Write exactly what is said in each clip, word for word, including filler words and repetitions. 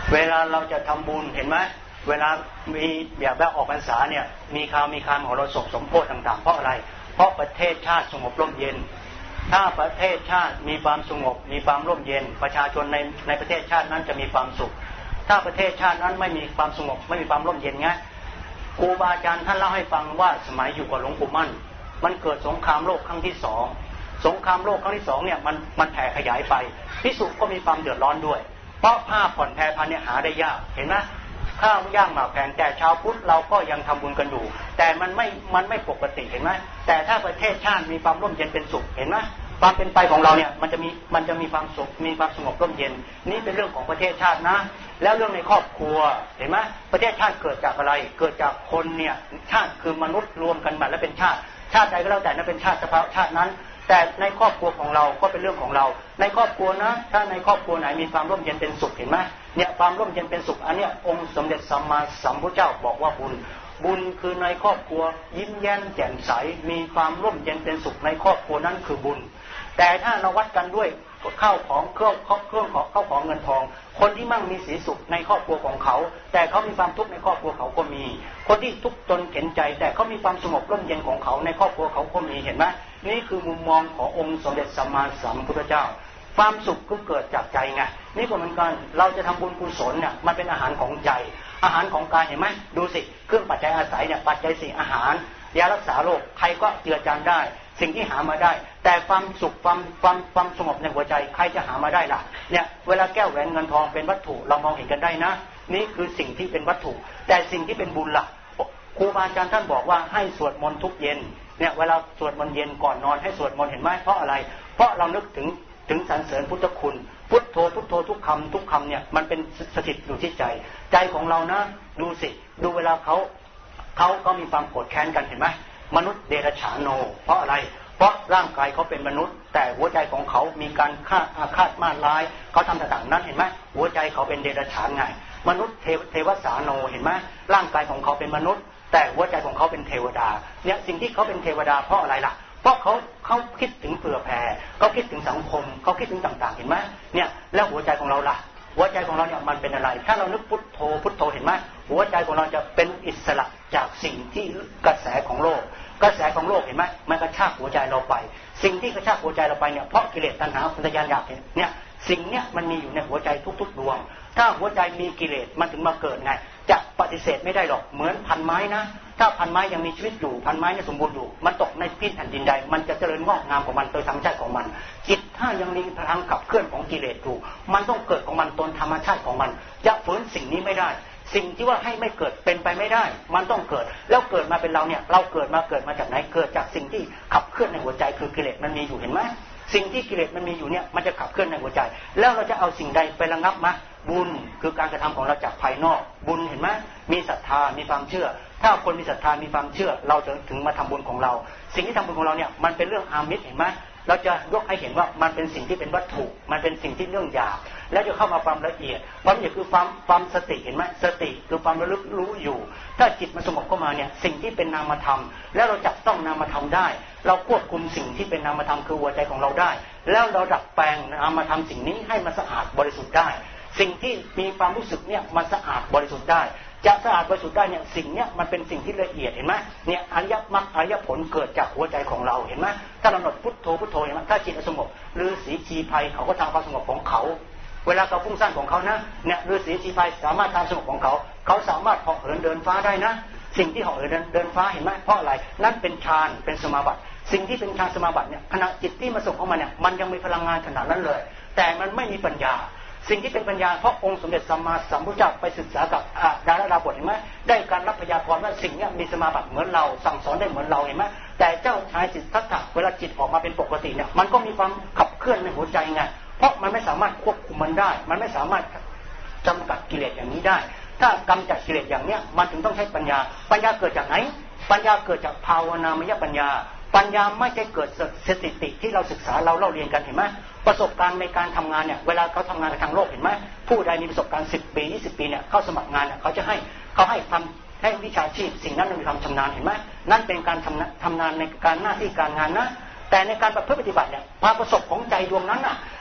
เวลาเราจะทำบุญเห็นไหมเวลามีแบบแบบออกพรรษาเนี่ยมีข่าวมีคำของเราศกสมโภชต่างๆเพราะอะไรเพราะประเทศชาติสงบร่มเย็นถ้าประเทศชาติมีความสงบมีความร่มเย็นประชาชนในในประเทศชาตินั้นจะมีความสุขถ้าประเทศชาตินั้นไม่มีความสงบไม่มีความร่มเย็นไงครูบาอาจารย์ท่านเล่าให้ฟังว่าสมัยอยู่กับหลวงปู่มั่นมันเกิดสงครามโลกครั้งที่สองสงครามโลกครั้งที่สองเนี่ยมันมันแผ่ขยายไปภิกษุก็มีความเดือดร้อนด้วยเพราะผ้าผ่อนแพรพันเนี่ยหาได้ยากเห็นไหมข้าวย่างหมากแพงแต่ชาวพุทธเราก็ยังทำบุญกันอยู่แต่มันไม่มันไม่ปกติเห็นไหมแต่ถ้าประเทศชาติมีความร่มเย็นเป็นสุขเห็นไหมความเป็นไปของเราเนี่ยมันจะมีมันจะมีความสุขมีความสงบร่มเย็นนี่เป็นเรื่องของประเทศชาตินะแล้วเรื่องในครอบครัวเห็นไหมประเทศชาติเกิดจากอะไรเกิดจากคนเนี่ยชาติคือมนุษย์รวมกันมาแล้วเป็นชาติชาติใดก็แล้วแต่นั้นเป็นชาติเฉพาะชาตินั้นแต่ในครอบครัวของเราก็เป็นเรื่องของเราในครอบครัวนะถ้าในครอบครัวไหนมีความร่มเย็นเป็นสุขเห็นไหมเนี่ยความร่มเย็นเป็นสุขอันเนี้ยองค์สมเด็จสัมมาสัมพุทธเจ้าบอกว่าบุญบุญคือในครอบครัวยิ้มแย้มแจ่มใสมีความร่มเย็นเป็นสุขในครอบครัวนั้นคือบุญแต่ถ้าเราวัดกันด้วยข้าวของเครื่องเครื่องของข้าวของเงินทองคนที่มั่งมีสีสุขในครอบครัวของเขาแต่เขามีความทุกข์ในครอบครัวเขาก็มีคนที่ทุกข์จนเข็นใจแต่เขามีความสงบร่มเย็นของเขาในครอบครัวเขาก็มีเห็นไหมนี่คือมุมมองขององค์สมเด็จสัมมาสัมพุทธเจ้าความสุขก็เกิดจากใจไงนี่ก็เหมือนกันเราจะทำบุญกุศลเนี่ยมันเป็นอาหารของใจอาหารของกายเห็นไหมดูสิเครื่องปัจจัยอาศัยเนี่ยปัจจัยสี่อาหารยารักษาโรคใครก็เจือจานได้สิ่งที่หามาได้แต่ความสุขความความความสงบในหัวใจใครจะหามาได้ล่ะเนี่ยเวลาแก้วแหวนเงินทองเป็นวัตถุเรามองเห็นกันได้นะนี่คือสิ่งที่เป็นวัตถุแต่สิ่งที่เป็นบุญล่ะครูบาอาจารย์ท่านบอกว่าให้สวดมนต์ทุกเย็นเนี่ยเวลาสวดมนต์เย็นก่อนนอนให้สวดมนต์เห็นไหมเพราะอะไรเพราะเรานึกถึงถึงสรรเสริญพุทธคุณพุทโธพุทโธทุกคำทุกคำเนี่ยมันเป็นสถิตอยู่ที่ใจใจของเรานะดูสิดูเวลาเขาเขาเขามีความโกรธแค้นกันเห็นไหมมนุษย์เดรัจฉานโนเพราะอะไรเพราะร่างกายเขาเป็นมนุษย์แต่หัวใจของเขามีการฆ่าอาฆาตมาร้ายเขาทำต่างๆนั้นเห็นไหมหัวใจเขาเป็นเดรัจฉานไงมนุษย์เทวเทวสาโนเห็นไหมร่างกายของเขาเป็นมนุษย์แต่หัวใจของเขาเป็นเทวดาเนี่ยสิ่งที่เขาเป็นเทวดาเพราะอะไรล่ะเพราะเขาเขาคิดถึงเผื่อแผ่เขาคิดถึงสังคมเขาคิดถึงต่างๆเห็นไหมเนี่ยแล้วหัวใจของเราล่ะหัวใจของเราเนี่ยมันเป็นอะไรถ้าเรานึกพุทโธพุทโธเห็นไหมหัวใจของเราจะเป็นอิสระจากสิ่งที่กระแสของโลกกระแสของโลกเห็นไหมมันกระชากหัวใจเราไปสิ่งที่กระชากหัวใจเราไปเนี่ยเพราะกิเลสตัณหาอุทยานอยากเนี่ยสิ่งเนี้ยมันมีอยู่ในหัวใจทุกๆดวงถ้าหัวใจมีกิเลสมันถึงมาเกิดไงจะปฏิเสธไม่ได้หรอกเหมือนพันไม้นะถ้าพันไม้ยังมีชีวิตอยู่พันไม้เนี่ยสมบูรณ์อยู่มันตกในพื้นแผ่นดินใดมันจะเจริญงอกงามของมันโดยธรรมชาติของมันจิตถ้ายังมีทางขับเคลื่อนของกิเลสอยู่มันต้องเกิดของมันตนธรรมชาติของมันจะฝืนสิ่งนี้ไม่ได้สิ่งที่ว่าให้ไม่เกิดเป็นไปไม่ได้มันต้องเกิดแล้วเกิดมาเป็นเราเนี่ยเราเกิดมาเกิดมาจากไหนเกิดจากสิ่งที่ขับเคลื่อนในหัวใจคือกิเลสมันมีอยู่เห็นไหมสิ่งที่กิเลสมันมีอยู่เนี่ยมันจะขับเคลื่อนในหัวใจแล้วเราจะเอาสิ่งใดไประงับมาบุญคือการกระทำของเราจากภายนอกบุญเห็นไหมมีศรัทธามีความเชื่อถ้าคนมีศรัทธามีความเชื่อเราจะถึงมาทำบุญของเราสิ่งที่ทำบุญของเราเนี่ยมันเป็นเรื่องอามิตรเห็นไหมเราจะยกให้เห็นว่ามันเป็นสิ่งที่เป็นวัตถุมันเป็นสิ่งที่เรื่องหยาบแล้วจะเข้ามาความละเอียดความละเอียดคือความความสติเห็นไหมสติคือความระลึกรู้อยู่ถ้าจิตมันสงบเข้ามาเนี่ยสิ่งที่เป็นนามธรรมแล้วเราจับต้องนามธรรมได้เราควบคุมสิ่งที่เป็นนามธรรมคือหัวใจของเราได้แล้วเราดัดแปลงนามธรรมสิ่งนี้ให้มันสะอาดบริสุทธิ์ได้สิ่งที่มีความรู้สึกเนี่ยมันสะอาดบริสุทธิ์ได้จะสะอาดบริสุทธิ์ได้เนี่ยสิ่งเนี้ยมันเป็นสิ่งที่ละเอียดเห็นไหมเนี่ยอริยมรรคอริยผลเกิดจากหัวใจของเราเห็นไหมถ้าเราหนดพุทโธพุทโธเห็นไหมถ้าจิตสงบฤาษีชีไพรเขาก็ทำความสงบของเขาเวลาเขาฟุ้งซ่านของเขานะเนี่ยฤาษีชีไพรสามารถทำสงบของเขาเขาสามารถเหาะเหินเดินฟ้าได้นะสิ่งที่เหาะเหินเดินฟ้าเห็นไหมเพราะอะไรนั่นเป็นฌานเป็นสมาบัติสิ่งที่เป็นฌานสมาบัติเนี่ยขณะจิตที่มาส่งเข้ามาเนี่ยมันยังมีพลังงานขนาดนั้นเลยแต่มันไม่มีปัญญาสิ่งที่เป็นปัญญาเพราะองค์สมเด็จสัมมาสัมพุทธเจ้าไปศึกษากับดาราดาบทเห็นไหมได้การรับพยากรณ์ว่าสิ่งนี้มีสมาบัติเหมือนเราสั่งสอนได้เหมือนเราเห็นไหมแต่เจ้าชายสิทธัตถะเวลาจิตออกมาเป็นปกติเนี่ยมันก็มีความขับเคลื่อนในหัวใจไงเพราะมันไม่สามารถควบคุมมันได้มันไม่สามารถจำกัดกิเลสอย่างนี้ได้ถ้ากำจัดกิเลสอย่างเนี้ยมันถึงต้องใช้ปัญญาปัญญาเกิดจากไหนปัญญาเกิดจากภาวนามยปัญญาปัญญาไม่ใช่เกิดสถิติที่เราศึกษาเราเล่าเรียนกันเห็นไหมประสบการณ์ในการทำงานเนี่ยเวลาเขาทำงานทางโลกเห็นไหมผู้ใดมีประสบการณ์สิบปียี่สิบปีเนี่ยเข้าสมัครงานเนี่ยเขาจะให้เขาให้ทำให้วิชาชีพสิ่งนั้นมีความชำนาญเห็นไหมนั่นเป็นการทำทำงานในการหน้าที่การงานนะแต่ในการประพฤติปฏิบัติเนี่ยความประสบของใจดวงนั้นน่ะ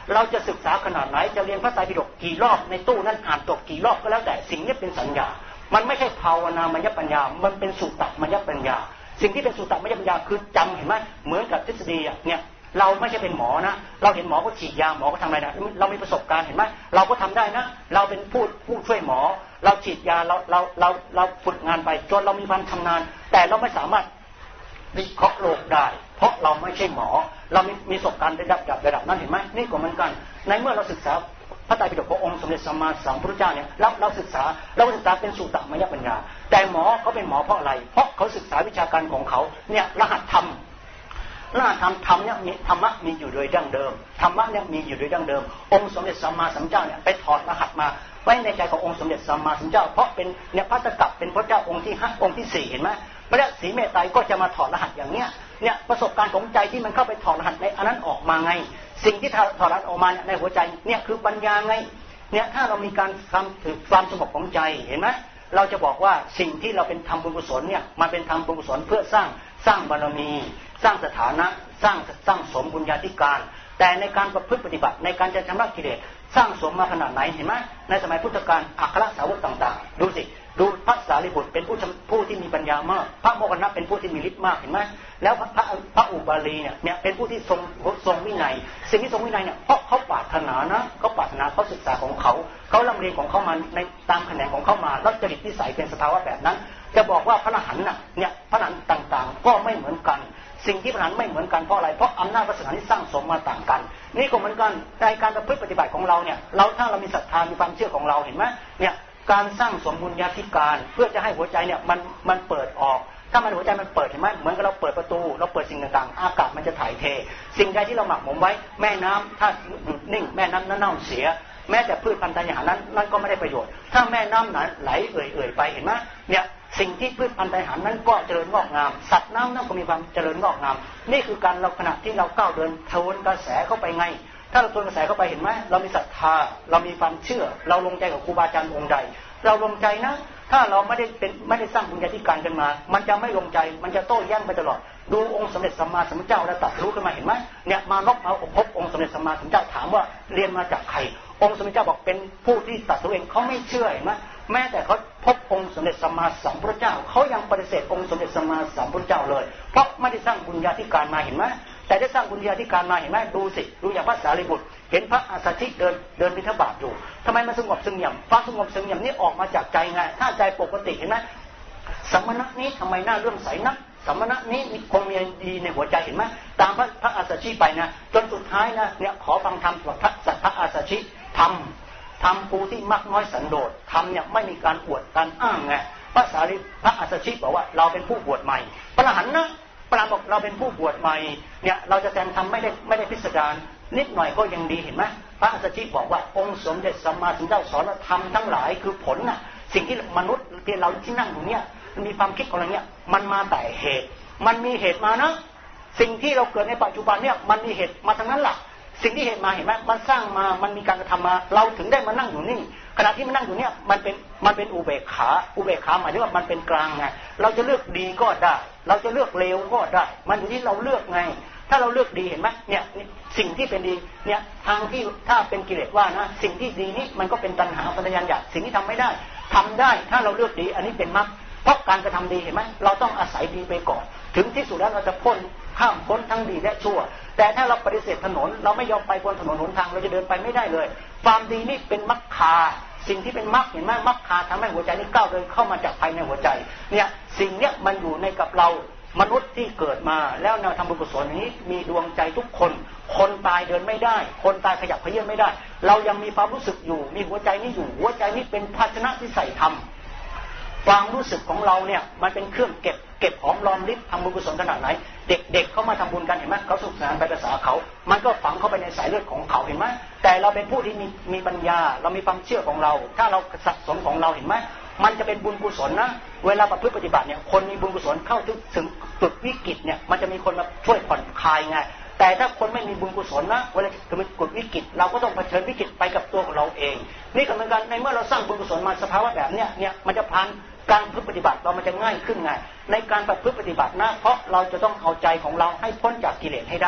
เราจะศึกษาขนาดไหนจะเรียนพระไตรปิฎกกี่รอบในตู้นั้นอ่านจบกี่รอบก็แล้วแต่สิ่งนี้เป็นสัญญามันไม่ใช่ภาวนามยปัญญามันเป็นสุตตมยปัญญาสิ่งที่เป็นสุตตมยปัญญาคือจำเห็นไหมเหมือนกับทฤษฎีเนี่ยเราไม่ใช่เป็นหมอนะเราเห็นหมอก็ฉีดยาหมอก็ทำอะไรนะเรามีประสบการณ์เห็นไหมเราก็ทำได้นะเราเป็นผู้ผู้ช่วยหมอเราฉีดยาเราเราเราเราฝึกงานไปจนเรามีความชำนาญแต่เราไม่สามารถวิเคราะห์โลกได้เพราะเราไม่ใช่หมอเรามีมีประสบการณ์ระดับระดับนั้นเห็นไหมนี่ก็เหมือนกันในเมื่อเราศึกษาพระไตรปิฎกขององค์สมเด็จสัมมาสัมพุทธเจ้าเนี่ยเราเราศึกษาเราศึกษาเป็นสุตตมยปัญญาแต่หมอเขาเป็นหมอเพราะอะไรเพราะเขาศึกษาวิชาการของเขาเนี่ยรหัสธรรมรหัสธรรมธรรมเนี่ยมีธรรมะมีอยู่โดยดั้งเดิมธรรมะเนี่ยมีอยู่โดยดั้งเดิมองค์สมเด็จสัมมาสัมพุทธเจ้าเนี่ยไปถอดรหัสมาไว้ในใจขององค์สมเด็จสัมมาสัมพุทธเจ้าเพราะเป็นเนี่ยพระตกัปเป็นพระเจ้าองค์ที่ห้าองค์ที่สี่เห็นไหมพระศรีเมตไตรก็จะมาถอดรหัสอย่างเนี้ยเนี่ยประสบการณ์ของใจที่มันเข้าไปถอดรหัสในอันนั้นออกมาไงสิ่งที่ถอดรหัสออกมาในหัวใจเนี่ยคือปัญญาไงเนี่ยถ้าเรามีการทำถึงความสงบของใจเห็นไหมเราจะบอกว่าสิ่งที่เราเป็นทำบุญกุศลเนี่ยมันเป็นทำบุญกุศลเพื่อสร้างสร้างบารมีสร้างสถานะสร้างสร้างสมบุญญาธิการแต่ในการประพฤติปฏิบัติในการจะชำระกิเลสสร้างสมมาขนาดไหนเห็นไหมในสมัยพุทธกาลอัครสาวกต่างๆดูสิดูพระสารีบุตรเป็นผู้ผู้ที่มีปัญญามากพระโมคคัลลานะเป็นผู้ที่มีฤทธิ์มากเห็นไหมแล้วพระพระพระอุบาลีเนี่ยเนี่ยเป็นผู้ที่ทรงทรงวินัยสิ่งที่ทรงวินัยเนี่ยเพราะเขาปรารถนานะเขาปรารถนาเขาศึกษาของเขาเขาลำเรียนของเขามาในตามแขนงของเขามาแล้วจริตนิสัยเป็นสภาวะแบบนั้นจะบอกว่าพระอรหันต์น่ะเนี่ยพระอรหันต์ต่างๆก็ไม่เหมือนกันสิ่งที่พระอรหันต์ไม่เหมือนกันเพราะอะไรเพราะอำนาจวาสนาที่สร้างสมมาต่างกันนี่ก็เหมือนกันในการประพฤติปฏิบัติของเราเนี่ยเราถ้าเรามีศรัทธามีความเชื่อของเราเห็นไหมเนี่ยการสร้างสมบุญญาธิการเพื่อจะให้หัวใจเนี่ยมันมันเปิดออกถ้ามันหัวใจมันเปิดเห็นไหมเหมือนกับเราเปิดประตูเราเปิดสิ่งต่างๆอากาศมันจะถ่ายเทสิ่งใดที่เราหมักหมมไว้แม่น้ำถ้าหยุดนิ่งแม่น้ำนั้นเน่าเสียแม้แต่พืชพันธุ์ธัญญาหารนั้นนั่นก็ไม่ได้ประโยชน์ถ้าแม่น้ำนั้นไหลเอื่อยๆไปเห็นไหมเนี่ยสิ่งที่พืชพันธุ์ธัญญาหารนั้นก็เจริญงอกงามสัตว์น้ำนั้นก็มีความเจริญงอกงามนี่คือการเราขณะที่เราก้าวเดินทวนกระแสเข้าไปไงถ้าเราทวนกระแสเข้าไปเห็นไหมเรามีศรัทธาเรามีความเชื่อเราลงใจกับครูบาอาจารย์องค์ใดเราลงใจนะถ้าเราไม่ได้เป็นไม่ได้สร้างบุญญาธิการกันมามันจะไม่ลงใจมันจะโต้แย้งไปตลอดดูองค์สมเด็จสัมมาสัมพุทธเจ้าแล้วตัดรู้ขึ้นมาเห็นไหมเนี่ยมานพมาพบองค์สมเด็จสัมมาสัมพุทธเจ้าถามว่าเรียนมาจากใครองค์สมเด็จเจ้าบอกเป็นผู้ที่ตัดรู้เองเขาไม่เชื่อเห็นไหมแม้แต่เขาพบองค์สมเด็จสัมมาสัมพุทธเจ้าเขายังปฏิเสธองค์สมเด็จสัมมาสัมพุทธเจ้าเลยเพราะไม่ได้สร้างบุญญาธิการมาเห็นไหมแต่ได้สร้างบุญญาธิการมาเห็นไหมดูสิดูอย่างพระสารีบุตรเห็นพระอาสาชิเดินเดินบิณฑบาตอยู่ทำไมมันสงบสงบความสงบสงบนี้ออกมาจากใจไงถ้าใจปกติเห็นไหมสมณะนี้ทำไมหน้าเลื่อมใสนักสมณะนี้มีคงมีดีในหัวใจเห็นไหมตามพระพระอาสาชิไปนะจนสุดท้ายนะเนี่ยขอฟังธรรมจากพระสัทธอาสาชิธรรมธรรมผู้ที่มักน้อยสันโดษธรรมเนี่ยไม่มีการอวดการอ้างไงพระสารีพระอาสาชิบอกว่าเราเป็นผู้บวชใหม่พระอรหันต์นะพระบอกเราเป็นผู้บวชใหม่เนี่ยเราจะแทนทำไม่ได้ไม่ได้พิสดารนิดหน่อยก็ยังดีเห็นไหมพระอาสาชิบอกว่าองค์สมเด็จสัมมาสัมพุทธเจ้าสอนธรรมทั้งหลายคือผลน่ะสิ่งที่มนุษย์เพียงเราที่นั่งอยู่เนี่ยมีความคิดของเราเนี่ยมันมาแต่เหตุมันมีเหตุมานะสิ่งที่เราเกิดในปัจจุบันเนี่ยมันมีเหตุมาทั้งนั้นแหละสิ่งที่เหตุมาเห็นไหมมันสร้างมามันมีการกระทำมาเราถึงได้มานั่งอยู่นี่ขณะที่มันนั่งอยู่เนี่ยมันเป็นมันเป็นอุเบกขาอุเบกขาหมายถึงว่ามันเป็นกลางไงเราจะเลือกดีก็ได้เราจะเลือกเลวก็ได้มันอยู่ที่เราเลือกไงถ้าเราเลือกดีเห็นไหมเนี่ยสิ่งที่เป็นดีเนี่ยทางที่ถ้าเป็นกิเลสว่านะสิ่งที่ดีนี่มันก็เป็นตัณหาปัญญาอยากสิ่งที่ทำไม่ได้ทำได้ถ้าเราเลือกดีอันนี้เป็นมรรคเพราะการกระทำดีเห็นไหมเราต้องอาศัยดีไปก่อนถึงที่สุดแล้วเราจะพ้นข้ามพ้นทั้งดีและชั่วแต่ถ้าเราปฏิเสธถนนเราไม่ยอมไปบนถนนหนทางเราจะเดินไปไม่ได้เลยความดีนี่เป็นมรรคาสิ่งที่เป็นมรรคเห็นไหมมรรคาทำให้หัวใจนี่ก้าวเดินเข้ามาจากภายในหัวใจเนี่ยสิ่งเนี้ยมันอยู่ในกับเรามนุษย์ที่เกิดมาแล้วแนวทำบุญกุศลนี้มีดวงใจทุกคนคนตายเดินไม่ได้คนตายขยับเขยื้อนไม่ได้เรายังมีความรู้สึกอยู่มีหัวใจนี้อยู่หัวใจนี้เป็นภาชนะที่ใส่ธรรมความรู้สึกของเราเนี่ยมันเป็นเครื่องเก็บเก็บหอมรอมริบทำบุญกุศลขนาดไหนเด็กๆ เ, เขามาทำบุญกันเห็นไหมเขาสุขสนานไปภาษาเขามันก็ฝังเข้าไปในสายเลือดของเขาเห็นไหมแต่เราเป็นผู้ที่มีมีปัญญาเรามีความเชื่อของเราถ้าเราสะสมของเราเห็นไหมมันจะเป็นบุญกุศลนะเวลาประพฤติปฏิบัติเนี่ยคนมีบุญกุศลเข้าถึงถึงจุดวิกฤตเนี่ยมันจะมีคนมาช่วยผ่อนคลายไงแต่ถ้าคนไม่มีบุญกุศลนะเวลาเกิดเกิดวิกฤตเราก็ต้องเผชิญวิกฤตไปกับตัวของเราเองนี่ก็เหมือนกันในเมื่อเราสร้างบุญกุศลมาสภาวะแบบเนี้ยเนี่ยมันจะผ่านการประพฤติปฏิบัติเรามันจะง่ายขึ้นไงในการประพฤติปฏิบัตินะเพราะเราจะต้องเอาใจของเราให้พ้นจากกิเลสให้ได้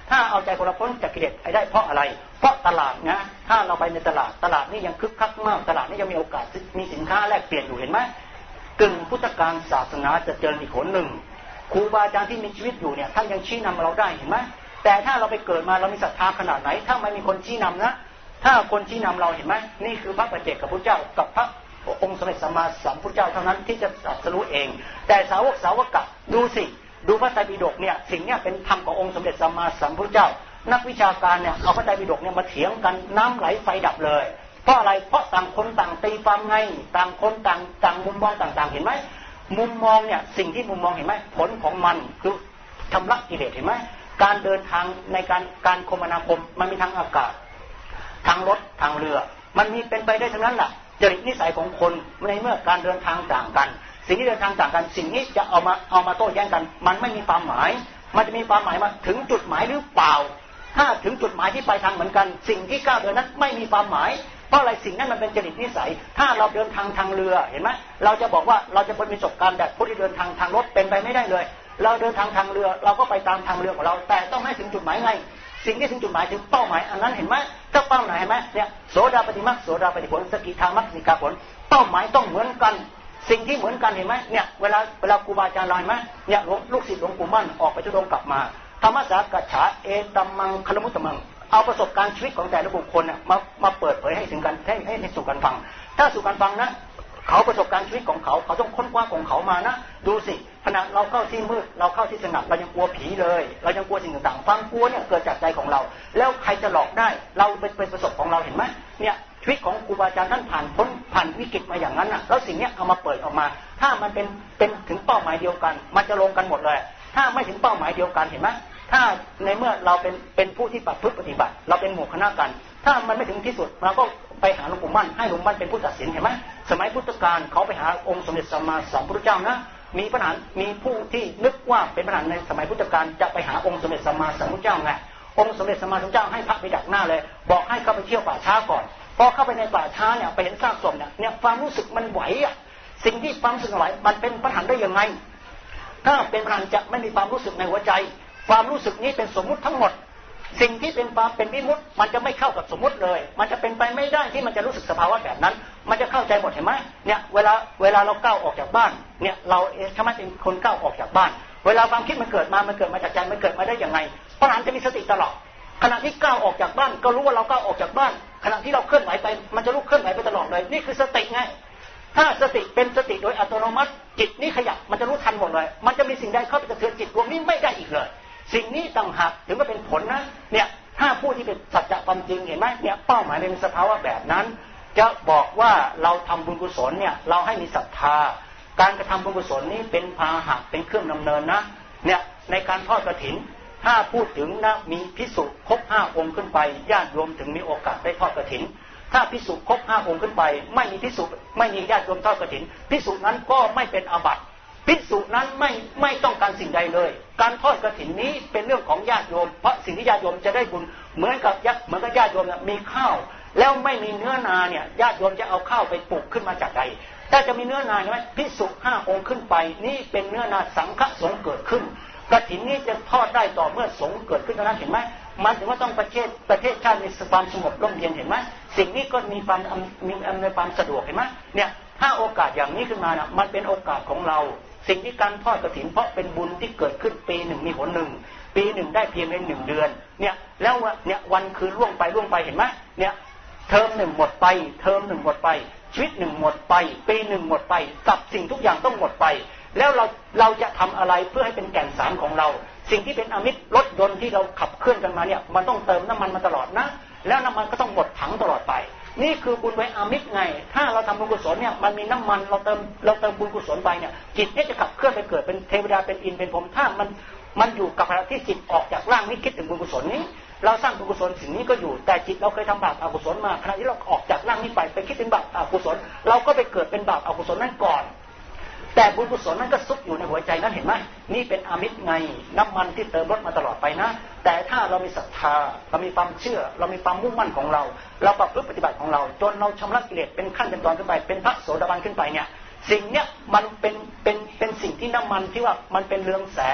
ถ้าเอาใจคนเราพ้นจากกิเลสได้เพราะอะไรเพราะตลาดนะถ้าเราไปในตลาดตลาดนี่ยังคึกคักมากตลาดนี่ยังมีโอกาสมีสินค้าแลกเปลี่ยนอยู่เห็นไหมกึ่งพุทธการศาสนาจะเจริญอีกคนหนึ่งครูบาอาจารย์ที่มีชีวิตอยู่เนี่ยท่านยังชี้นำเราได้เห็นไหมแต่ถ้าเราไปเกิดมาเรามีศรัทธาขนาดไหนถ้าไม่มีคนชี้นำนะถ้าคนชี้นำเราเห็นไหมนี่คือพระปัจเจกกับพระเจ้ากับพระองค์สมเด็จสัมมาสัมพุทธเจ้าเท่านั้นที่จะตรัสรู้เองแต่สาวกสาวกะดูสิดูพระไตรปิฎกเนี่ยสิ่งนี้เป็นธรรมขององค์สมเด็จสัมมาสัมพุทธเจ้านักวิชาการเนี่ยเอาพระไตรปิฎกเนี่ยมาเถียงกันน้ำไหลไฟดับเลยเพราะอะไรเพราะต่างคนต่างตีความไงต่างคนต่างต่างมุมมองต่างๆเห็นไหมมุมมองเนี่ยสิ่งที่มุมมองเห็นไหมผลของมันคือชำระกิเลสเห็นไหมการเดินทางในการการคมนาคมมันมีทางอากาศทางรถทางเรือมันมีเป็นไปได้ทั้งนั้นแหละจริตนิสัยของคนในเมื่อการเดินทางต่างกันสิ่งที่เดินทางต่างกันสิ่งนี้จะเอามาเอามาโต้แย้งกันมันไม่มีความหมายมันจะมีความหมายมาถึงจุดหมายหรือเปล่าถ้าถึงจุดหมายที่ปลายทางเหมือนกันสิ่งที่ก้าวเดินนั้นไม่มีความหมายเพราะอะไรสิ่งนั้นมันเป็นจริตนิสัยถ้าเราเดินทางทางเรือเห็นไหมเราจะบอกว่าเราจะเป็นประสบการณ์แบบผู้ที่เดินทางทางรถเป็นไปไม่ได้เลยเราเดินทางทางเรือเราก็ไปตามทางเรือของเราแต่ต้องให้ถึงจุดหมายไงสิ่งที่ถึงจุดหมายถึงเป้าหมายอันนั้นเห็นไหมถ้าเป้าหมายเห็นไหมเนี่ยโสดาปฏิมรรคโสดาปฏิผลสกิทามัคสิกาผลเป้าหมายต้องเหมือนกันสิ่งที่เหมือนกันเห็นไหมเนี่ยเวลาเวลาครูบาอาจารย์เราเห็นไหมเนี่ยลูกศิษย์หลวงปู่มั่นออกไปทุดงกลับมาธรรมสากัจฉาเอตัมมังคลมุตตมังเอาประสบการณ์ชีวิตของแต่ละบุคคลเนี่ยมามาเปิดเผยให้ถึงกันให้ให้ให้สู่กันฟังถ้าสู่กันฟังนะเขาประสบการณ์ชีวิตของเขาเขาต้องค้นคว้าของเขามานะดูสิขณะเราเข้าที่มืดเราเข้าที่สงัดเรายังกลัวผีเลยเรายังกลัวสิ่งต่างๆความกลัวเนี่ยเกิดจากใจของเราแล้วใครจะหลอกได้เราเป็นเป็นประสบของเราเห็นไหมเนี่ยชีวิตของครูบาอาจารย์ท่านผ่านพ้นผ่านวิกฤตมาอย่างนั้นนะแล้วสิ่งนี้เอามาเปิดออกมาถ้ามันเป็นเป็นถึงเป้าหมายเดียวกันมันจะลงกันหมดเลยถ้าไม่ถึงเป้าหมายเดียวกันเห็นไหมถ้าในเมื่อเราเป็นเป็นผู้ที่ประพฤติปฏิบัติเราเป็นหมู่คณะกันถ้ามันไม่ถึงที่สุดเราก็ไปหาหลวงปู่มั่นให้หลวงปู่มั่นเป็นผู้ตัดสินเห็นไหมสมัยพุทธกาลเขาไปหาองค์สมเด็จสัมมาสัมพุทธเจ้านะมีปัญหามีผู้ที่นึกว่าเป็นปัญหาในสมัยพุทธกาลจะไปหาองค์สมเด็จสัมมาสัมพุทธเจ้าไงองค์สมเด็จสัมมาสัมพุทธเจ้าให้พระไปดักหน้าเลยบอกให้เข้าไปเที่ยวป่าช้าก่อนพอเข้าไปในป่าช้าเนี่ยไปเห็นซากศพเนี่ยเนี่ยความรู้สึกมันไหวอ่ะสิ่งที่ความรู้สึกไหวมันเป็นปัญหาได้ยังไงถ้าเป็นปัญหาจะไม่มีความรู้สึกในหัวใจความรู้สึกนี้เป็นสมมุติทั้งหมดสิ่งที่เป็นความเป็นวิมุตติมันจะไม่เข้ากับสมมุติเลยมันจะเป็นไปไม่ได้ที่มันจะรู้สึกสภาวะแบบนั้นมันจะเข้าใจหมดเห็นไหมเนี่ยเวลาเวลาเราก้าวออกจากบ้านเนี่ยเราทำไมเป็นคนก้าวออกจากบ้านเวลาความคิดมันเกิดมามันเกิดมาจากใจมันเกิดมาได้ยังไงเพราะฉะนั้นจะมีสติตลอดขณะที่ก้าวออกจากบ้านก็รู้ว่าเราก้าวออกจากบ้านขณะที่เราเคลื่อนไหวไปมันจะรู้เคลื่อนไหวไปตลอดเลยนี่คือสติไงถ้าสติเป็นสติโดยอัตโนมัติจิตนี้ขยับมันจะรู้ทันหมดเลยมันจะมีสิ่งใดเข้าไปกระเทือนจิตดวงนี้ไม่ได้อีกเลยสิ่งนี้ต่างหากถึงว่าเป็นผลนะเนี่ยถ้าผู้ที่เป็นสัจจะความจริงเห็นไหมเนี่ยเป้าหมายเป็นสภาวะแบบนั้นจะบอกว่าเราทำบุญกุศลเนี่ยเราให้มีศรัทธาการกระทำบุญกุศลนี้เป็นพาหะเป็นเครื่องดำเนินนะเนี่ยในการทอดกฐินถ้าพูดถึงนะมีภิกษุครบห้าองค์ขึ้นไปญาติโยมถึงมีโอกาสได้ทอดกฐินถ้าภิกษุครบห้าองค์ขึ้นไปไม่มีภิกษุไม่มีญาติโยมทอดกฐินภิกษุนั้นก็ไม่เป็นอาบัติภิกษุนั้นไม่ไม่ต้องการสิ่งใดเลยการทอดกฐินนี้เป็นเรื่องของญาติโยมเพราะสิ่งที่ญาติโยมจะได้บุญเหมือนกับญาติเหมือนกับญาติโยมมีข้าวแล้วไม่มีเนื้อนาเนี่ยญาติโยมจะเอาข้าวไปปลูกขึ้นมาจากใดถ้าจะมีเนื้อนาใช่ไหมภิกษุห้าองค์ขึ้นไปนี่เป็นเนื้อนาสังฆสงฆ์เกิดขึ้นกฐินนี้จะทอดได้ต่อเมื่อสงฆ์เกิดขึ้นเท่านั้นเห็นไหมมันถึงว่าต้องประเทศประเทศชาติมีความสงบร่มเย็นเห็นไหมสิ่งนี้ก็มีความมีอำนวยความสะดวกเห็นไหมเนี่ยถ้าโอกาสอย่างนี้ขึ้นมานะมันเป็นโอกาสของเราสิ่งที่การทอดกฐินเพราะเป็นบุญที่เกิดขึ้นปีหนึ่งมีหนหนึ่งปีหนึ่งได้เพียงในหนึ่งเดือนเนี่ยแล้วเนี่ยวันคืนล่วงไปล่วงไปเห็นไหมเนี่ยเทอมหนึ่งหมดไปเทอมหนึ่งหมดไปชีวิตหนึ่งหมดไปปีหนึ่งหมดไปกับสิ่งทุกอย่างต้องหมดไปแล้วเราเราจะทำอะไรเพื่อให้เป็นแก่นสารของเราสิ่งที่เป็นอมิตรรถยนต์ที่เราขับเคลื่อนกันมาเนี่ยมันต้องเติมน้ำมันมาตลอดนะแล้วน้ำมันก็ต้องหมดถังตลอดไปนี่คือบุญไว้อามิตรไงถ้าเราทำบุญกุศลเนี่ยมันมีน้ำมันเราเติมเราเติมบุญกุศลไปเนี่ยจิตเนี่ยจะขับเคลื่อนไปเกิดเป็นเทวดาเป็นอินเป็นพรหมถ้ามันมันอยู่กับขณะที่จิตออกจากร่างนี้คิดถึงบุญกุศลนี้เราสร้างบุญกุศลสิ่งนี้ก็อยู่แต่จิตเราเคยทำบาปอกุศลมาขณะที่เราออกจากร่างนี้ไปไปคิดถึงบาปอกุศลเราก็ไปเกิดเป็นบาปอกุศลนั้นก่อนแต่บุญกุศลนั้นก็ซุกอยู่ในหัวใจนั้นเห็นไหมนี่เป็นอามิตรไงน้ำมันที่เติมรถมาตลอดไปนะแต่ถ้าเรามีศรัทธาเรามีความเชื่อเรามีความมุ่งมั่นของเราเราประพฤติปฏิบัติของเราจนเราชำระกิเลสเป็นขั้นเป็นตอนขึ้นไปเป็นพระโสดาบันขึ้นไปเนี่ยสิ่งเนี้ยมันเป็นเป็นเป็นสิ่งที่น้ำมันที่ว่ามันเป็นเรืองแสง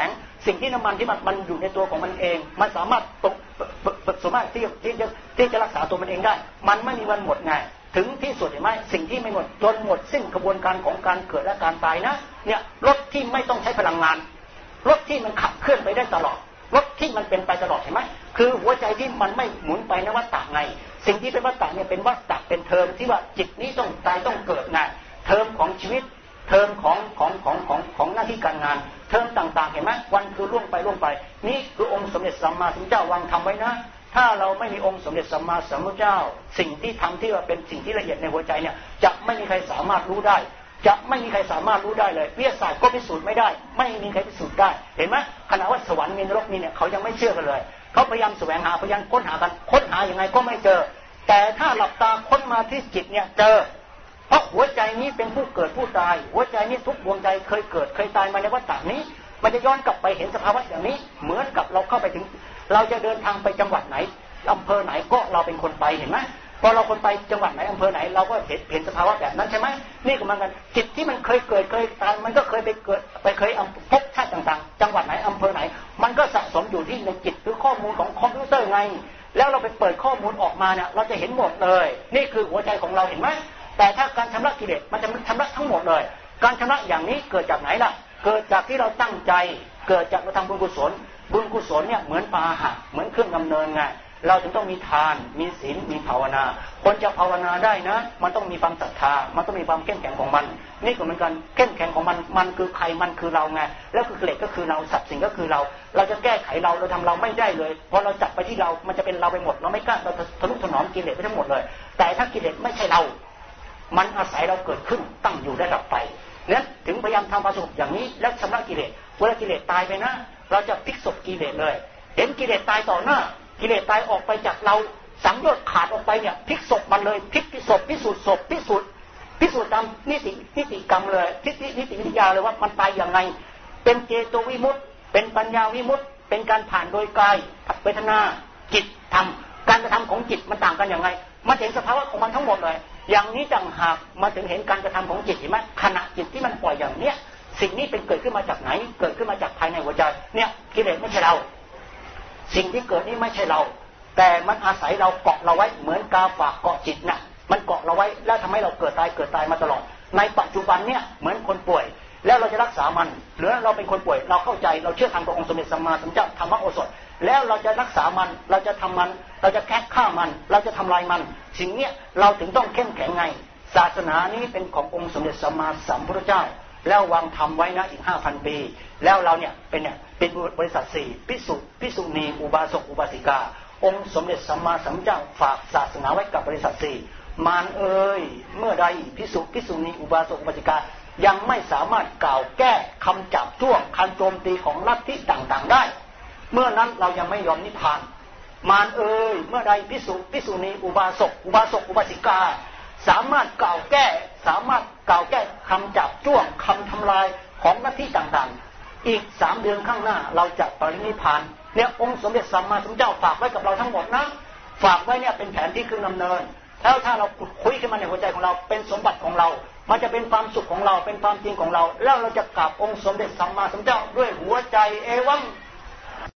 สิ่งที่น้ำมันที่มันมันอยู่ในตัวของมันเองมันสามารถตกสามารถที่ที่จะที่จะรักษาตัวมันเองได้มันไม่มีวันหมดไงถึงที่สุดเห็นไหมสิ่งที่ไม่หมดจนหมดสิ้นกระบวนการของการเกิดและการตายนะเนี่ยรถที่ไม่ต้องใช้พลังงานรถที่มันขับเคลื่อนไปได้ตลอดรถที่มันเป็นไปตลอดเห็นไหมคือหัวใจที่มันไม่หมุนไปในวัฏฏะไงสิ่งที่เป็นวัฏฏะเนี่ยเป็นวัฏฏะเป็นเทอมที่ว่าจิตนี้ต้องตายต้องเกิดไงเทอมของชีวิตเทอมของของของของของหน้าที่การงานเทอมต่างๆเห็นไหมวันคือล่วงไปล่วงไปนี่คือองค์สมเด็จสัมมาสัมพุทธเจ้าวางทำไว้นะถ้าเราไม่มีองค์สมเด็จสัมมาสัมพุทธเจ้าสิ่งที่ทำที่ว่าเป็นสิ่งที่ละเอียดในหัวใจเนี่ยจะไม่มีใครสามารถรู้ได้จะไม่มีใครสามารถรู้ได้เลยวิทยาศาสตร์ก็พิสูจน์ไม่ได้ไม่มีใครพิสูจน์ได้เห็นไหมขณะว่าสวรรค์มีนรกมีเนี่ยเขายังไม่เชื่อกันเลยเขาพยายามแสวงหาพยายามค้นหากันค้นหาอย่างไงก็ไม่เจอแต่ถ้าหลับตาค้นมาที่จิตเนี่ยเจอเพราะหัวใจนี้เป็นผู้เกิดผู้ตายหัวใจนี้ทุกดวงใจเคยเกิดเคยตายมาในวัฏฏะนี้มันจะย้อนกลับไปเห็นสภาวะอย่างนี้เหมือนกับเราเข้าไปถึงเราจะเดินทางไปจังหวัดไหนอำเภอไหนก็เราเป็นคนไปเห็นไหมพอเราคนไปจังหวัดไหนอำเภอไหนเราก็เห็นเห็นสภาวะแบบนั้นใช่ไหมนี่ก็เหมือนกันจิตที่มันเคยเกิดเคยตายมันก็เคยไปเกิดไปเคยพบชาติต่างๆจังหวัดไหนอำเภอไหนมันก็สะสมอยู่ที่ในจิตคือข้อมูลของคอมพิวเตอร์ไงแล้วเราไปเปิดข้อมูลออกมาเนี่ยเราจะเห็นหมดเลยนี่คือหัวใจของเราเห็นไหมแต่ถ้าการชำระกิเลสมันจะชำระทั้งหมดเลยการชำระอย่างนี้เกิดจากไหนล่ะเกิดจากที่เราตั้งใจเกิดจากเราทำบุญกุศลบุญกุศลเนี่ยเหมือนปาหะเหมือนเครื่องดำเนินไงเราถึงต้องมีทานมีศีลมีภาวนาคนจะภาวนาได้นะมันต้องมีความศรัทธามันต้องมีความเข้มแข็งของมันนี่ก็เหมือนกันเข้มแข็งของมันมันคือใครมันคือเราไงแล้วคือกิเลสก็คือเราสัตว์สิ่งก็คือเราเราจะแก้ไขเราเราทำเราไม่ได้เลยพอเราจับไปที่เรามันจะเป็นเราไปหมดเราไม่กล้าเราทะนุถนอมกิเลสไปทั้งหมดเลยแต่ถ้ากิเลสไม่ใช่เรามันอาศัยเราเกิดขึ้นตั้งอยู่ได้ดับไปเนี่ยถึงพยายามทำประสบอย่างนี้แล้วชำระกิเลสเวลากิเลสตายไปนะเราจะพลิกศพกิเลสเลยเห็นกิเลสตายต่อหน้ากิเลสตายออกไปจากเราสังโยชน์ขาดออกไปเนี่ยพลิกศพมันเลยพลิกพิศพพิสูจน์ศพพิสูจน์พิสูจน์ตามนิตินิติกรรมเลยนิตินิติวิทยาเลยว่ามันตายอย่างไงเป็นเจโตวิมุตต์เป็นปัญญาวิมุตต์เป็นการผ่านโดยกายเวทนาจิตธรรมการกระทำของจิตมันต่างกันอย่างไรมันเห็นสภาวะของมันทั้งหมดเลยอย่างนี้ต่างหากมาถึงเห็นการกระทำของจิตเห็นไหมขณะจิตที่มันปล่อยอย่างเนี้ยสิ่งนี้เป็นเกิดขึ้นมาจากไหนเกิดขึ้นมาจากภายในหัวใจเนี่ยกิเลสไม่ใช่เราสิ่งที่เกิดนี้ไม่ใช่เราแต่มันอาศัยเราเกาะเราไว้เหมือนกาฝากเกาะจิตนะมันเกาะเราไว้แล้วทำให้เราเกิดตายเกิดตายมาตลอดในปัจจุบันเนี่ยเหมือนคนป่วยแล้วเราจะรักษามันหรือเราเป็นคนป่วยเราเข้าใจเราเชื่อทางพระองค์สมเด็จสัมมาสัมพุทธเจ้าธรรมโอสถแล้วเราจะรักษามันเราจะทำมันเราจะแก้ฆ่ามันเราจะทำลายมันสิ่งเนี้ยเราถึงต้องเข้มแข็งไงศาสนานี้เป็นขององค์สมเด็จสัมมาสัมพุทธเจ้าแล้ววางทำไว้นะอีก ห้าพัน ปีแล้วเราเนี่ยเป็นเนี่ยเป็นบริษัทสี่ภิกษุภิกษุณีอุบาสกอุบาสิกาองค์สมเด็จสัมมาสัมพุทธเจ้าฝากศาสนาไว้กับบริษัทสี่มารเอ่ยเมื่อใดภิกษุภิกษุณีอุบาสกอุบาสิกายังไม่สามารถกล่าวแก้คำจับจ้วงคำโจมตีของลัทธิต่างๆได้เมื่อนั้นเรายังไม่ยอมนิพพานมารเอ่ยเมื่อใดภิกษุภิกษุณีอุบาสกอุบาสกอุบาสิกาสามารถกล่าวแก้สามารถกล่าวแก้คำจับจ้วงคำทำลายของลัทธิต่างๆอีกสามเดือนข้างหน้าเราจะปรินิพพานเนี่ยองค์สมเด็จสัมมาสัมพุทธเจ้าฝากไว้กับเราทั้งหมดนะฝากไว้เนี่ยเป็นแผนที่คือดำเนินแล้วถ้าเราขุดคุยขึ้นมาในหัวใจของเราเป็นสมบัติของเรามันจะเป็นความสุขของเราเป็นความจริงของเราแล้วเราจะกราบองค์สมเด็จสัมมาสัมพุทธเจ้าด้วยหัวใจเอวัง